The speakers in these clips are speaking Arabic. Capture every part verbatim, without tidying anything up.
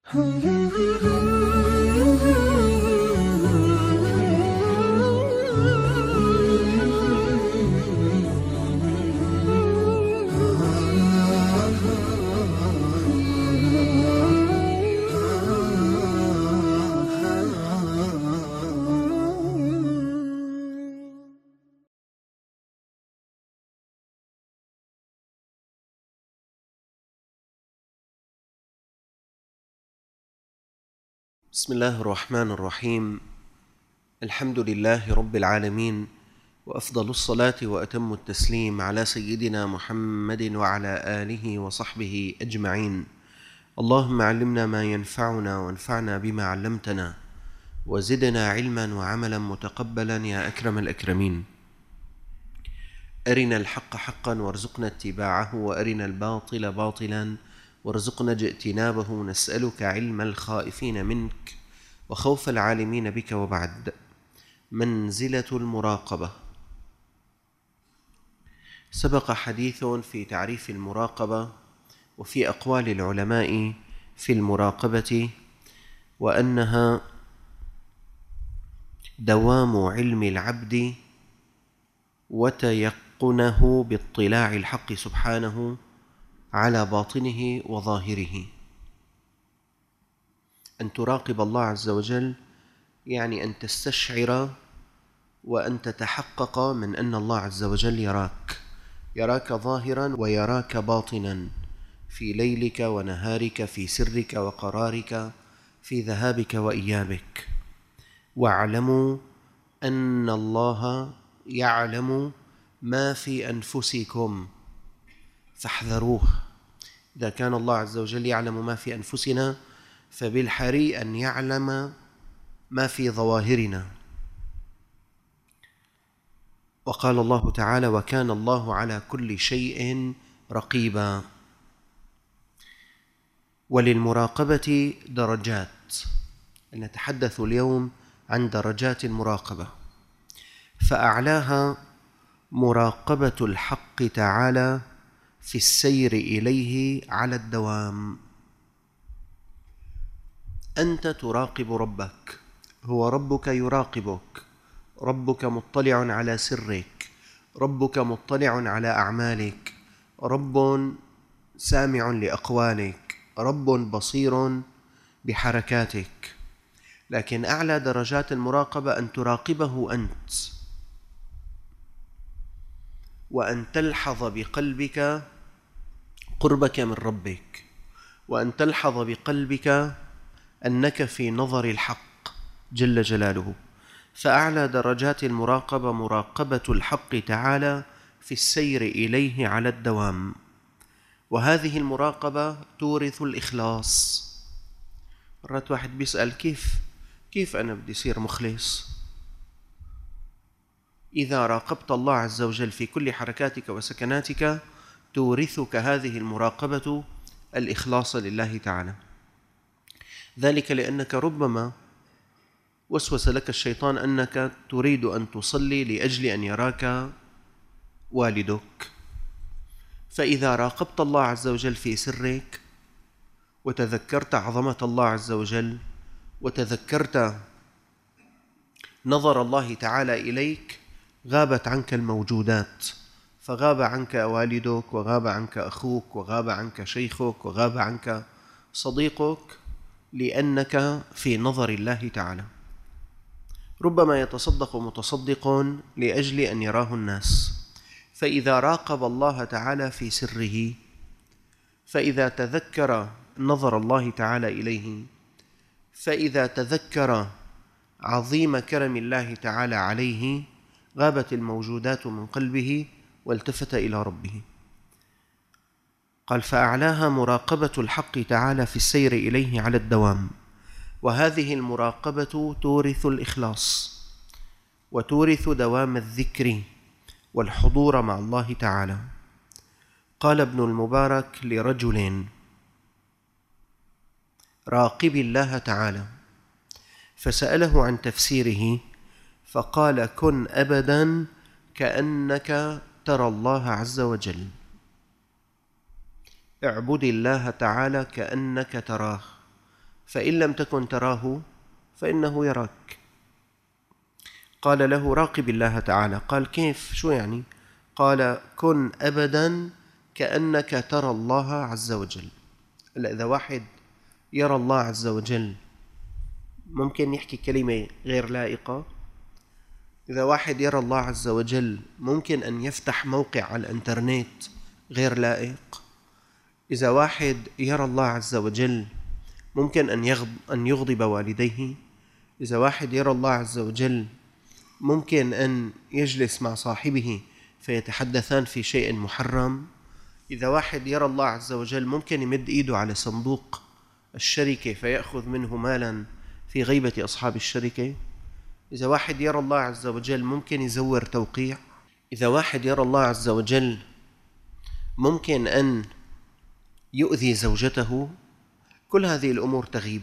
بسم الله الرحمن الرحيم. الحمد لله رب العالمين، وأفضل الصلاة وأتم التسليم على سيدنا محمد وعلى آله وصحبه أجمعين. اللهم علمنا ما ينفعنا وانفعنا بما علمتنا، وزدنا علما وعملا متقبلا يا أكرم الأكرمين. أرنا الحق حقا وارزقنا اتباعه، وأرنا الباطل باطلا وارزقنا اجتنابه. نسألك علم الخائفين منك وخوف العالمين بك. وبعد، منزلة المراقبة. سبق حديث في تعريف المراقبة وفي أقوال العلماء في المراقبة، وأنها دوام علم العبد وتيقنه باطلاع الحق سبحانه على باطنه وظاهره. أن تراقب الله عز وجل يعني أن تستشعر وأن تتحقق من أن الله عز وجل يراك، يراك ظاهرا ويراك باطنا، في ليلك ونهارك، في سرك وقرارك، في ذهابك وإيابك. واعلموا أن الله يعلم ما في أنفسكم فاحذروه. إذا كان الله عز وجل يعلم ما في أنفسنا، فبالحري أن يعلم ما في ظواهرنا. وقال الله تعالى: وكان الله على كل شيء رقيبا. وللمراقبة درجات، نتحدث اليوم عن درجات المراقبة. فأعلاها مراقبة الحق تعالى في السير إليه على الدوام. أنت تراقب ربك، هو ربك يراقبك، ربك مطلع على سرك، ربك مطلع على أعمالك، رب سامع لأقوالك، رب بصير بحركاتك. لكن أعلى درجات المراقبة أن تراقبه أنت، وأن تلحظ بقلبك قربك من ربك، وأن تلحظ بقلبك أنك في نظر الحق جل جلاله. فأعلى درجات المراقبة مراقبة الحق تعالى في السير إليه على الدوام. وهذه المراقبة تورث الإخلاص. مرات واحد بيسأل: كيف كيف أنا بدي أصير مخلص؟ إذا راقبت الله عز وجل في كل حركاتك وسكناتك، تورثك هذه المراقبة الإخلاص لله تعالى. ذلك لأنك ربما وسوس لك الشيطان أنك تريد أن تصلي لأجل أن يراك والدك، فإذا راقبت الله عز وجل في سرك وتذكرت عظمة الله عز وجل، وتذكرت نظر الله تعالى إليك، غابت عنك الموجودات، فغاب عنك والدك، وغاب عنك أخوك، وغاب عنك شيخك، وغاب عنك صديقك، لأنك في نظر الله تعالى. ربما يتصدق متصدق لأجل أن يراه الناس، فإذا راقب الله تعالى في سره، فإذا تذكر نظر الله تعالى إليه، فإذا تذكر عظيم كرم الله تعالى عليه، غابت الموجودات من قلبه والتفت إلى ربه. قال: فأعلاها مراقبة الحق تعالى في السير إليه على الدوام. وهذه المراقبة تورث الإخلاص، وتورث دوام الذكر والحضور مع الله تعالى. قال ابن المبارك لرجل: راقب الله تعالى، فسأله عن تفسيره فقال: كن أبدا كأنك ترى الله عز وجل. اعبد الله تعالى كأنك تراه، فإن لم تكن تراه فإنه يراك. قال له راقب الله تعالى. قال كيف؟ شو يعني؟ قال كن أبدا كأنك ترى الله عز وجل. إذا واحد يرى الله عز وجل ممكن يحكي كلمة غير لائقة. إذا واحد يرى الله عز وجل ممكن أن يفتح موقع على الإنترنت غير لائق. إذا واحد يرى الله عز وجل ممكن أن يغضب أن يغضب والديه. إذا واحد يرى الله عز وجل ممكن أن يجلس مع صاحبه فيتحدثان في شيء محرم. إذا واحد يرى الله عز وجل ممكن يمد إيده على صندوق الشركة فيأخذ منه مالا في غيبة أصحاب الشركة. إذا واحد يرى الله عز وجل ممكن يزور توقيع. إذا واحد يرى الله عز وجل ممكن أن يؤذي زوجته. كل هذه الأمور تغيب.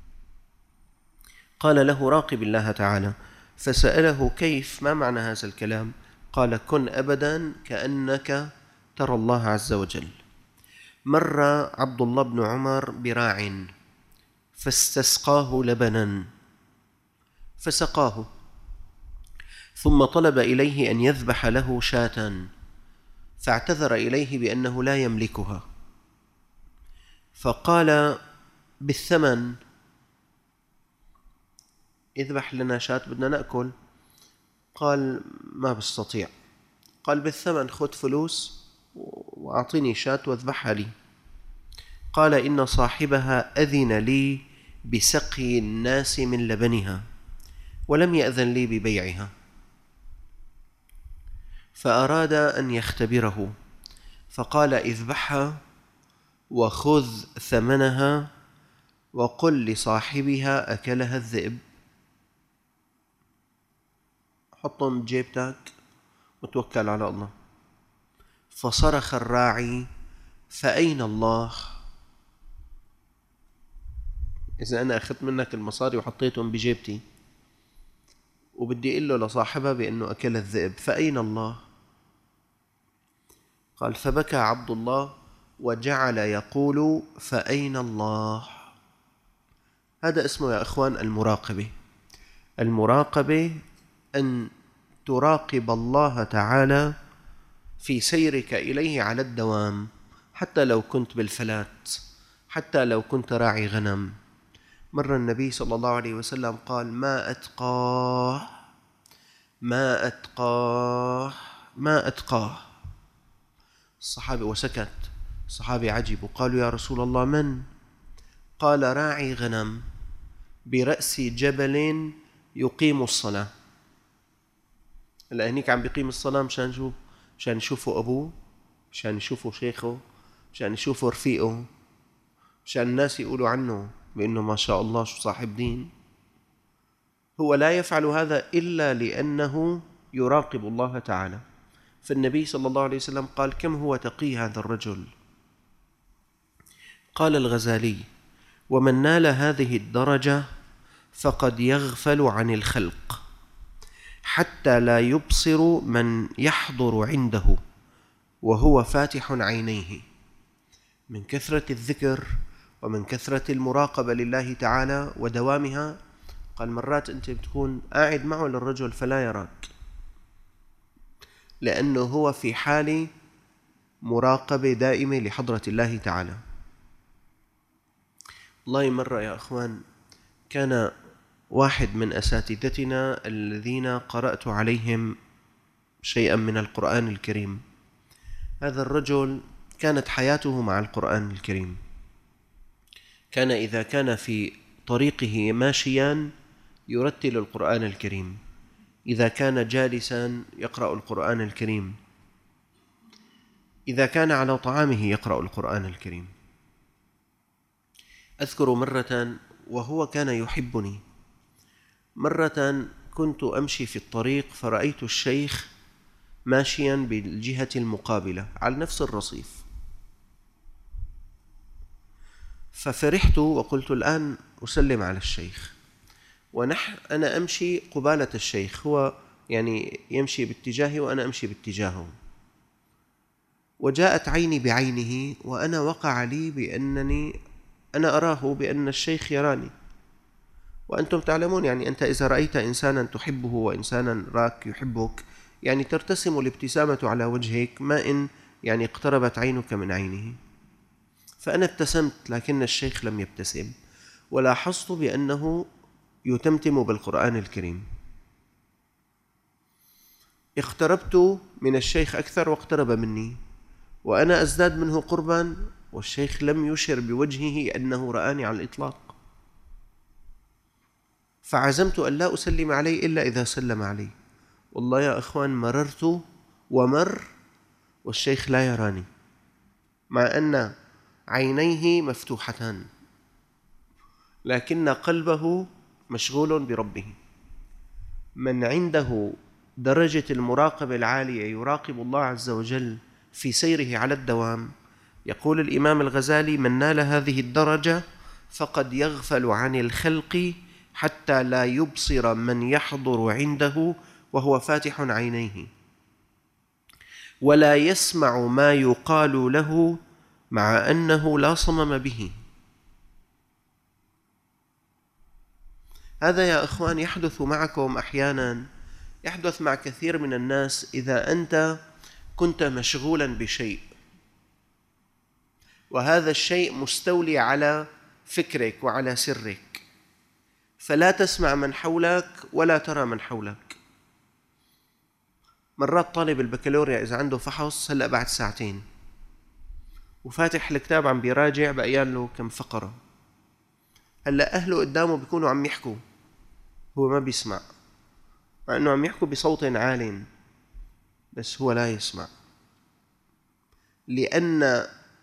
قال له راقب الله تعالى. فسأله كيف؟ ما معنى هذا الكلام؟ قال كن أبدا كأنك ترى الله عز وجل. مر عبد الله بن عمر براع فاستسقاه لبنا فسقاه، ثم طلب إليه أن يذبح له شاة، فاعتذر إليه بأنه لا يملكها، فقال بالثمن اذبح لنا شاة بدنا نأكل. قال ما بستطيع. قال بالثمن خذ فلوس وأعطيني شاة واذبحها لي. قال إن صاحبها أذن لي بسقي الناس من لبنها ولم يأذن لي ببيعها، فأراد أن يختبره فقال اذبحها وخذ ثمنها وقل لصاحبها أكلها الذئب. حطهم بجيبتك وتوكل على الله. فصرخ الراعي فأين الله؟ إذا أنا أخذت منك المصاري وحطيتهم بجيبتي وبدي أقول له لصاحبها بأنه أكل الذئب، فأين الله؟ قال فبكى عبد الله وجعل يقول فأين الله. هذا اسمه يا أخوان المراقبة. المراقبة أن تراقب الله تعالى في سيرك إليه على الدوام، حتى لو كنت بالفلات، حتى لو كنت راعي غنم. مر النبي صلى الله عليه وسلم قال ما أتقاه ما أتقاه ما أتقاه. الصحابة وسكت. الصحابة عجبوا قالوا يا رسول الله من؟ قال راعي غنم برأس جبل يقيم الصلاة. هلا هنيك عم بيقيم الصلاة مشان شو؟ مشان يشوفوا أبوه، مشان يشوفوا شيخه، مشان يشوفوا رفيقه، مشان الناس يقولوا عنه بأنه ما شاء الله شو صاحب دين. هو لا يفعل هذا إلا لأنه يراقب الله تعالى. فالنبي صلى الله عليه وسلم قال كم هو تقي هذا الرجل. قال الغزالي ومن نال هذه الدرجة فقد يغفل عن الخلق حتى لا يبصر من يحضر عنده وهو فاتح عينيه. من كثرة الذكر ومن كثرة المراقبة لله تعالى ودوامها. قال مرات أنت بتكون قاعد معه للرجل فلا يراك، لأنه هو في حال مراقبة دائمة لحضرة الله تعالى. والله مرة يا أخوان كان واحد من أساتذتنا الذين قرأت عليهم شيئا من القرآن الكريم. هذا الرجل كانت حياته مع القرآن الكريم. كان إذا كان في طريقه ماشيا يرتل القرآن الكريم، إذا كان جالسا يقرأ القرآن الكريم، إذا كان على طعامه يقرأ القرآن الكريم. أذكر مرة وهو كان يحبني. مرة كنت أمشي في الطريق فرأيت الشيخ ماشيا بالجهة المقابلة على نفس الرصيف، ففرحت وقلت الآن أسلم على الشيخ. ونحن أنا أمشي قبالة الشيخ، هو يعني يمشي باتجاهي وأنا أمشي باتجاهه. وجاءت عيني بعينه وأنا وقع لي بأنني أنا أراه بأن الشيخ يراني، وأنتم تعلمون يعني أنت إذا رأيت إنسانا تحبه وإنسانا راك يحبك يعني ترتسم الابتسامة على وجهك ما إن يعني اقتربت عينك من عينه. فأنا ابتسمت لكن الشيخ لم يبتسم، ولاحظت بأنه يتمتم بالقرآن الكريم. اقتربت من الشيخ أكثر واقترب مني، وأنا أزداد منه قربا، والشيخ لم يشر بوجهه أنه رآني على الإطلاق. فعزمت أن لا أسلم عليه إلا إذا سلم علي. والله يا أخوان مررت ومر والشيخ لا يراني، مع أن عينيه مفتوحتان، لكن قلبه مشغول بربه. من عنده درجة المراقبة العالية يراقب الله عز وجل في سيره على الدوام. يقول الإمام الغزالي: من نال هذه الدرجة فقد يغفل عن الخلق حتى لا يبصر من يحضر عنده وهو فاتح عينيه، ولا يسمع ما يقال له مع أنه لا صمم به. هذا يا أخوان يحدث معكم أحيانا، يحدث مع كثير من الناس. إذا أنت كنت مشغولا بشيء وهذا الشيء مستولي على فكرك وعلى سرك، فلا تسمع من حولك ولا ترى من حولك. مرات طالب البكالوريا إذا عنده فحص هلأ بعد ساعتين وفاتح الكتاب عم بيراجع بقيان له كم فقرة، هلأ أهله قدامه بيكونوا عم يحكوا، هو ما بيسمع، مع أنه عم يحكوا بصوت عال بس هو لا يسمع، لأن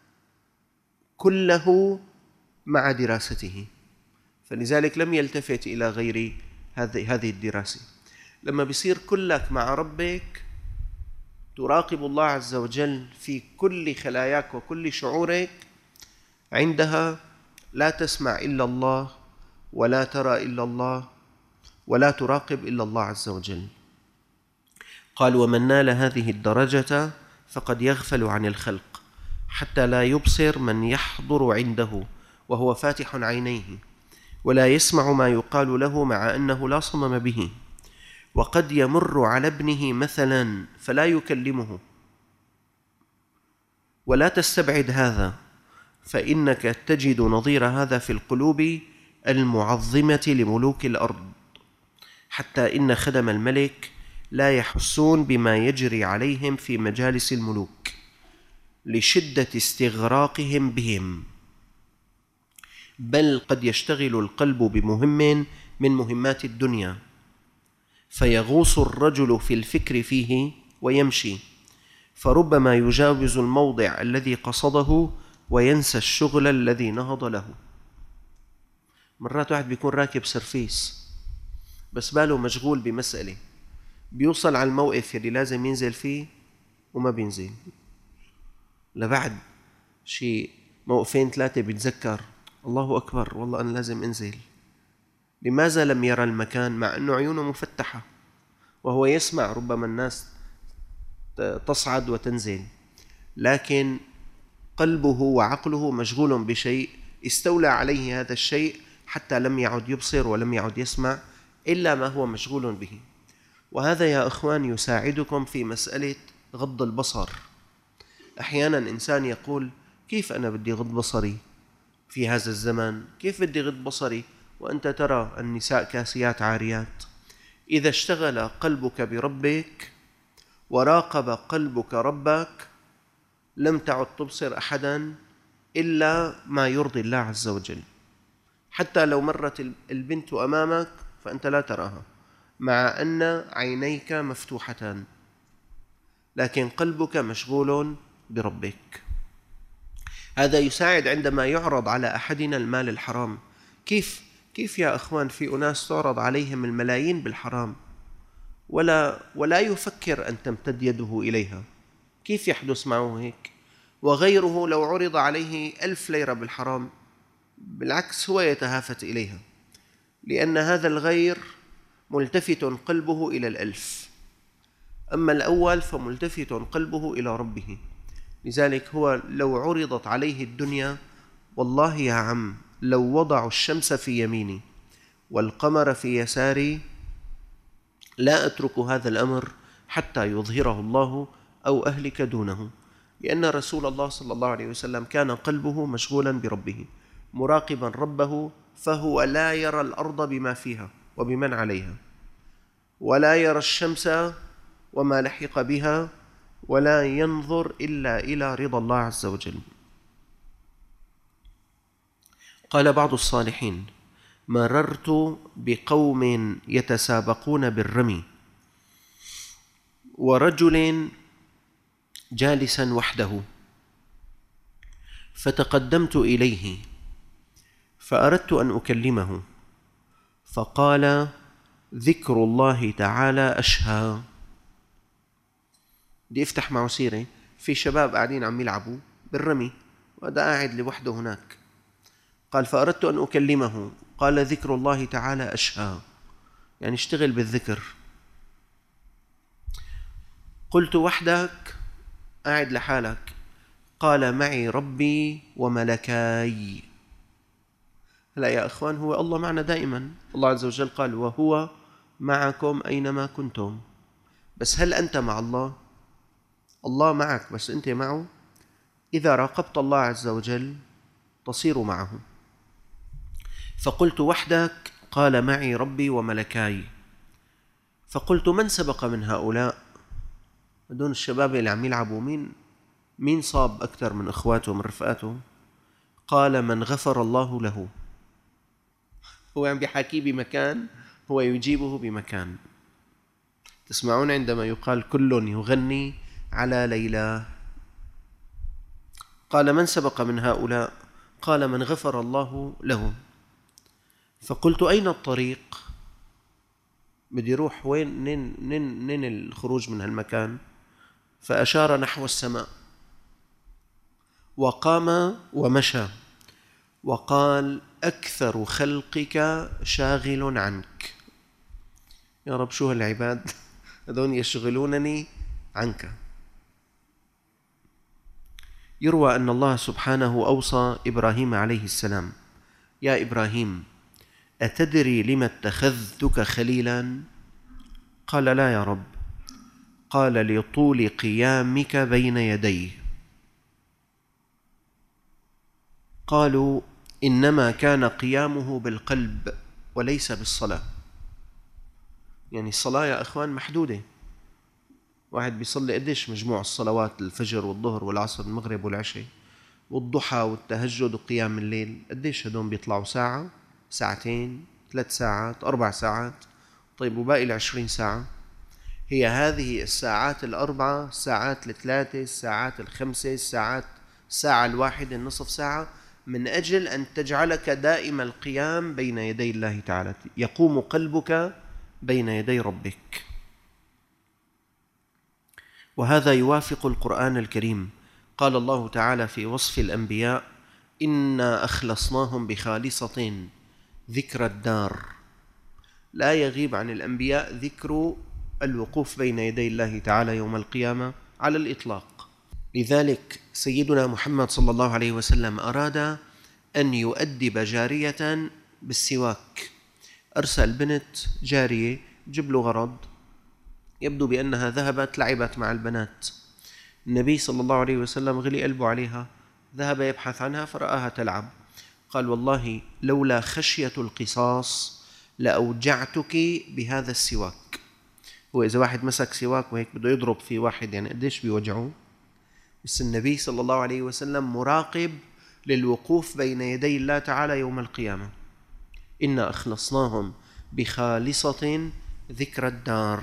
كله مع دراسته، فلذلك لم يلتفت إلى غير هذه الدراسة. لما بيصير كلك مع ربك تراقب الله عز وجل في كل خلاياك وكل شعورك، عندها لا تسمع إلا الله ولا ترى إلا الله ولا تراقب إلا الله عز وجل. قال: ومن نال هذه الدرجة فقد يغفل عن الخلق حتى لا يبصر من يحضر عنده وهو فاتح عينيه، ولا يسمع ما يقال له مع أنه لا صمم به. وقد يمر على ابنه مثلا فلا يكلمه. ولا تستبعد هذا، فإنك تجد نظير هذا في القلوب المعظمة لملوك الأرض، حتى إن خدم الملك لا يحسون بما يجري عليهم في مجالس الملوك لشدة استغراقهم بهم، بل قد يشتغل القلب بمهم من مهمات الدنيا فيغوص الرجل في الفكر فيه ويمشي، فربما يجاوز الموضع الذي قصده وينسى الشغل الذي نهض له. مرات واحد بيكون راكب سرفيس بس باله مشغول بمسألة، بيوصل على الموقف اللي لازم ينزل فيه وما بينزل، لبعد شيء موقفين ثلاثة بيتذكر: الله أكبر والله أنا لازم أنزل. لماذا لم يرى المكان مع أنه عيونه مفتحة وهو يسمع ربما الناس تصعد وتنزل، لكن قلبه وعقله مشغول بشيء استولى عليه هذا الشيء حتى لم يعد يبصر ولم يعد يسمع إلا ما هو مشغول به. وهذا يا أخوان يساعدكم في مسألة غض البصر. أحيانا إنسان يقول: كيف أنا بدي غض بصري في هذا الزمن؟ كيف بدي غض بصري وأنت ترى النساء كاسيات عاريات؟ إذا اشتغل قلبك بربك وراقب قلبك ربك لم تعد تبصر أحدا إلا ما يرضي الله عز وجل. حتى لو مرت البنت أمامك فأنت لا تراها مع أن عينيك مفتوحتان، لكن قلبك مشغول بربك. هذا يساعد عندما يعرض على أحدنا المال الحرام. كيف كيف يا أخوان في أناس تعرض عليهم الملايين بالحرام ولا ولا يفكر أن تمتد يده إليها؟ كيف يحدث معه هيك؟ وغيره لو عرض عليه ألف ليرة بالحرام بالعكس هو يتهافت إليها، لأن هذا الغير ملتفت قلبه إلى الألف، أما الأول فملتفت قلبه إلى ربه. لذلك هو لو عرضت عليه الدنيا والله يا عم لو وضعوا الشمس في يميني والقمر في يساري لا أترك هذا الأمر حتى يظهره الله أو أهلك دونه، لأن رسول الله صلى الله عليه وسلم كان قلبه مشغولا بربه مراقبا ربه، فهو لا يرى الأرض بما فيها وبمن عليها، ولا يرى الشمس وما لحق بها، ولا ينظر إلا إلى رضا الله عز وجل. قال بعض الصالحين: مررت بقوم يتسابقون بالرمي، ورجل جالسا وحده، فتقدمت إليه فأردت أن أكلمه، فقال: ذكر الله تعالى أشهى. بدي افتح معه سيرة، في شباب قاعدين عم يلعبوا بالرمي وهذا قاعد لوحده هناك. قال: فأردت أن أكلمه، قال: ذكر الله تعالى أشهى، يعني اشتغل بالذكر. قلت: وحدك قاعد لحالك؟ قال: معي ربي وملكاي. هلا يا أخوان، هو الله معنا دائما، الله عز وجل قال: وهو معكم أينما كنتم. بس هل أنت مع الله؟ الله معك بس أنت معه؟ إذا راقبت الله عز وجل تصير معه. فقلت: وحدك؟ قال: معي ربي وملكاي. فقلت: من سبق من هؤلاء؟ هدول الشباب اللي عم يلعبوا، مين مين صاب أكثر من إخواته من رفقاته؟ قال: من غفر الله له. هو عم بيحاكيه بمكان، هو يجيبه بمكان. تسمعون عندما يقال: كل يغني على ليلى. قال: من سبق من هؤلاء؟ قال: من غفر الله له. فقلت: أين الطريق؟ بدي روح وين؟ نين, نين, نين الخروج من هالمكان؟ فأشار نحو السماء وقام ومشى وقال: أكثر خلقك شاغل عنك. يا رب شو هالعباد هذون يشغلونني عنك. يروى أن الله سبحانه أوصى إبراهيم عليه السلام: يا إبراهيم أتدري لما اتخذتك خليلا؟ قال: لا يا رب. قال: لطول قيامك بين يديه. قالوا: إنما كان قيامه بالقلب وليس بالصلاة. يعني الصلاة يا أخوان محدودة، واحد بيصلي قديش مجموع الصلوات، الفجر والظهر والعصر والمغرب والعشاء والضحى والتهجد وقيام الليل، قديش هدول بيطلعوا؟ ساعة، ساعتين، ثلاث ساعات، أربع ساعات. طيب وباقي العشرين ساعة؟ هي هذه الساعات الأربعة، الساعات الثلاثة، الساعات الخمسة، الساعات الساعة الواحدة، النصف ساعة، من أجل أن تجعلك دائم القيام بين يدي الله تعالى، يقوم قلبك بين يدي ربك. وهذا يوافق القرآن الكريم. قال الله تعالى في وصف الأنبياء: إنا أخلصناهم بخالصة ذكر الدار. لا يغيب عن الأنبياء ذكر الوقوف بين يدي الله تعالى يوم القيامة على الإطلاق. لذلك سيدنا محمد صلى الله عليه وسلم أراد أن يؤدب جارية بالسواك، أرسل بنت جارية تجيب له غرض، يبدو بأنها ذهبت لعبت مع البنات. النبي صلى الله عليه وسلم غلي قلبه عليها، ذهب يبحث عنها فرآها تلعب. قال: والله لولا خشية القصاص لأوجعتك بهذا السواك. هو إذا واحد مسك سواك وهيك بده يضرب في واحد، يعني قديش بيوجعوه؟ بس النبي صلى الله عليه وسلم مراقب للوقوف بين يدي الله تعالى يوم القيامة. إنا أخلصناهم بخالصة ذكر الدار.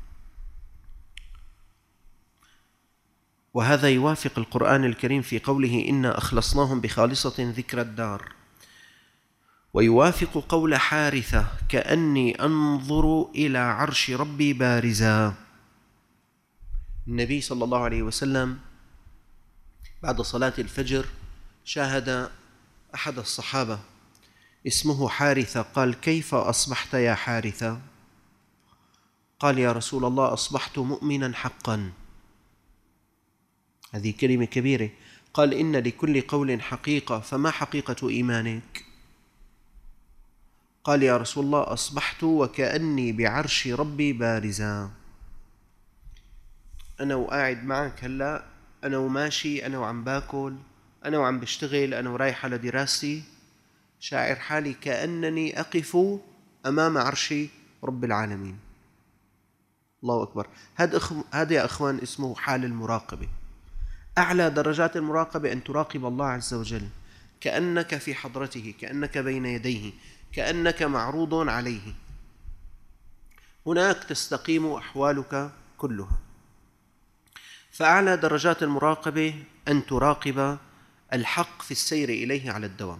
وهذا يوافق القرآن الكريم في قوله: إنا أخلصناهم بخالصة ذكر الدار. ويوافق قول حارثة: كأني أنظر إلى عرش ربي بارزا. النبي صلى الله عليه وسلم بعد صلاة الفجر شاهد أحد الصحابة اسمه حارثة، قال: كيف أصبحت يا حارثة؟ قال: يا رسول الله أصبحت مؤمنا حقا. هذه كلمة كبيرة. قال: إن لكل قول حقيقة، فما حقيقة إيمانك؟ قال: يا رسول الله، أصبحت وكأني بعرش ربي بارزا. أنا وقاعد معك هلأ، أنا وماشي، أنا وعم باكل، أنا وعم بشتغل، أنا ورايح على دراستي، شاعر حالي كأنني أقف أمام عرش رب العالمين. الله أكبر. هذا هذا يا أخوان اسمه حال المراقبة. أعلى درجات المراقبة أن تراقب الله عز وجل كأنك في حضرته، كأنك بين يديه، كأنك معروض عليه. هناك تستقيم أحوالك كلها. فأعلى درجات المراقبة أن تراقب الحق في السير إليه على الدوام.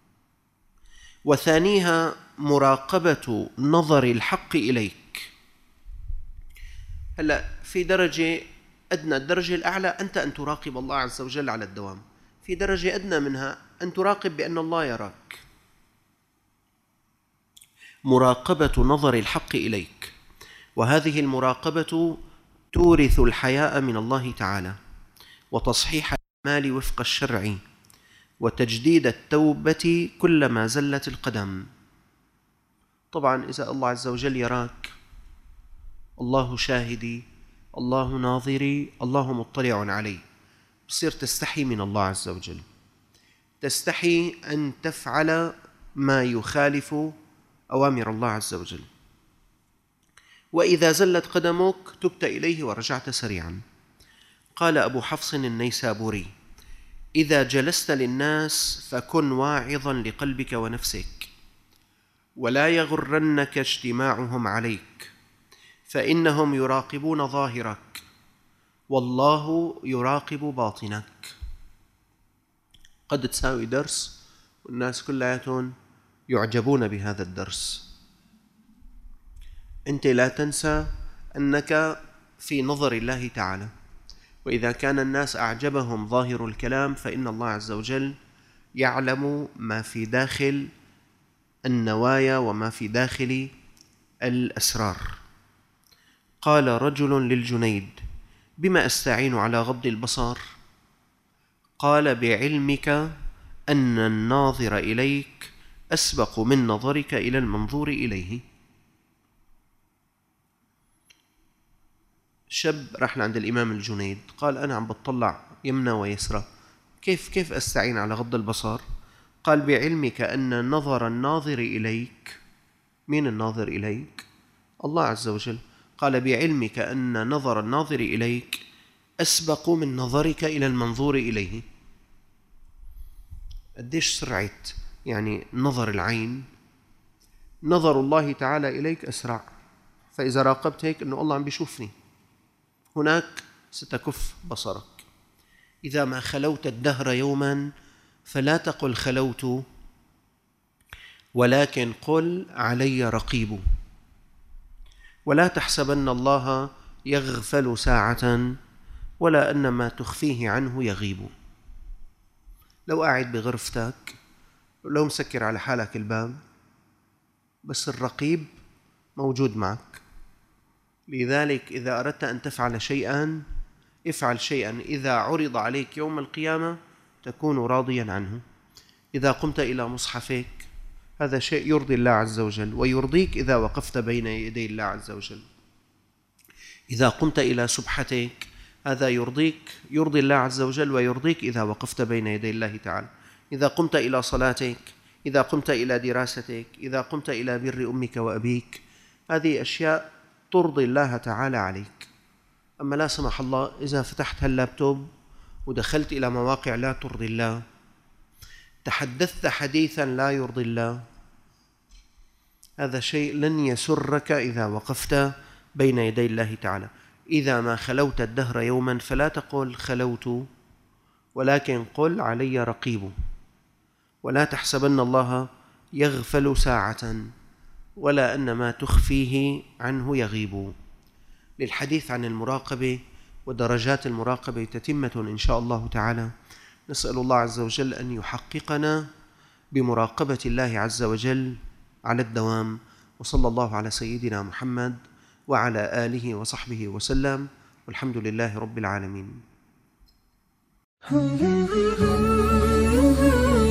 وثانيها مراقبة نظر الحق إليك. هلأ في درجة أدنى، الدرجة الأعلى أنت أن تراقب الله عز وجل على الدوام. في درجة أدنى منها أن تراقب بأن الله يراك. مراقبة نظر الحق إليك، وهذه المراقبة تورث الحياء من الله تعالى، وتصحيح الأعمال وفق الشرع، وتجديد التوبة كلما زلت القدم. طبعا إذا الله عز وجل يراك، الله شاهدي، الله ناظري، الله مطلع علي، بصير تستحي من الله عز وجل، تستحي أن تفعل ما يخالف أوامر الله عز وجل. وإذا زلت قدمك تبت إليه ورجعت سريعا. قال أبو حفص النيسابوري: إذا جلست للناس فكن واعظا لقلبك ونفسك، ولا يغرنك اجتماعهم عليك، فإنهم يراقبون ظاهرك والله يراقب باطنك. قد تساوي درس والناس كلهم يعجبون بهذا الدرس. أنت لا تنسى أنك في نظر الله تعالى، وإذا كان الناس أعجبهم ظاهر الكلام فإن الله عز وجل يعلم ما في داخل النوايا وما في داخل الأسرار. قال رجل للجنيد: بما أستعين على غض البصر؟ قال: بعلمك أن الناظر إليك أسبق من نظرك إلى المنظور إليه. شاب راح لعند الإمام الجنيد قال: أنا عم بتطلع يمنى ويسرى، كيف كيف أستعين على غض البصر؟ قال: بعلمك أن نظر الناظر إليك. مين الناظر إليك؟ الله عز وجل. قال: بعلمك أن نظر الناظر إليك أسبق من نظرك إلى المنظور إليه. قديش سرعة يعني نظر العين، نظر الله تعالى إليك أسرع. فإذا راقبت هيك أنه الله عم بيشوفني، هناك ستكف بصرك. إذا ما خلوت الدهر يوما فلا تقل خلوت، ولكن قل علي رقيب. ولا تحسبن الله يغفل ساعة، ولا أن ما تخفيه عنه يغيب. لو قاعد بغرفتك، لو مسكر على حالك الباب، بس الرقيب موجود معك. لذلك إذا أردت أن تفعل شيئا، افعل شيئا إذا عرض عليك يوم القيامة تكون راضيا عنه. إذا قمت إلى مصحفك هذا شيء يرضي الله عز وجل، ويرضيك إذا وقفت بين يدي الله عز وجل. إذا قمت إلى سبحتك هذا يرضيك، يرضي الله عز وجل ويرضيك إذا وقفت بين يدي الله تعالى. إذا قمت إلى صلاتك، إذا قمت إلى دراستك، إذا قمت إلى بر أمك وأبيك، هذه أشياء ترضي الله تعالى عليك. أما لا سمح الله إذا فتحت هاللابتوب ودخلت إلى مواقع لا ترضي الله، تحدثت حديثا لا يرضي الله، هذا شيء لن يسرك إذا وقفت بين يدي الله تعالى. إذا ما خلوت الدهر يوما فلا تقل خلوت، ولكن قل علي رقيب. ولا تحسبن الله يغفل ساعة، ولا أن ما تخفيه عنه يغيب. للحديث عن المراقبة ودرجات المراقبة تتمة إن شاء الله تعالى. نسأل الله عز وجل أن يحققنا بمراقبة الله عز وجل على الدوام. وصلى الله على سيدنا محمد وعلى آله وصحبه وسلم، والحمد لله رب العالمين. Hmm.